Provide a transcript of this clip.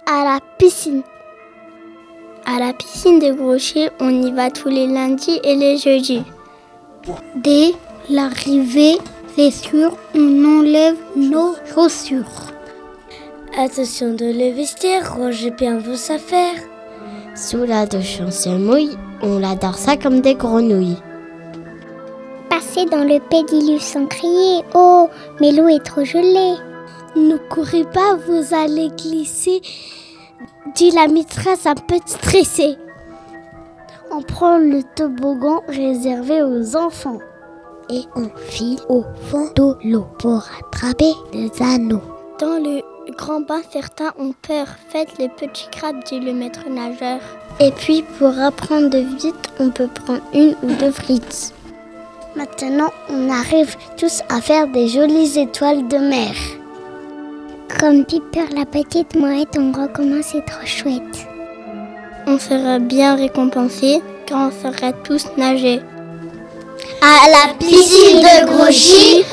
à la piscine. À la piscine de Grouchy, on y va tous les lundis et les jeudis. Dès l'arrivée, c'est sûr, on enlève nos chaussures. Attention de le vestiaire, rangez bien vos affaires. Sous la douche, on se mouille, on adore ça comme des grenouilles. Passez dans le pédiluve sans crier, oh, mais l'eau est trop gelée. Ne courez pas, vous allez glisser, dit la maîtresse un peu stressée. On prend le toboggan réservé aux enfants. Et on file au fond de l'eau pour attraper des anneaux. Dans le grand bain, certains ont peur. Faites les petits crabes, dit le maître nageur. Et puis, pour apprendre vite, on peut prendre 1 ou 2 frites. Maintenant, on arrive tous à faire des jolies étoiles de mer. Comme Piper la petite mouette, on recommence, c'est trop chouette. On sera bien récompensés car on saura tous nager. À la piscine de Grouchy,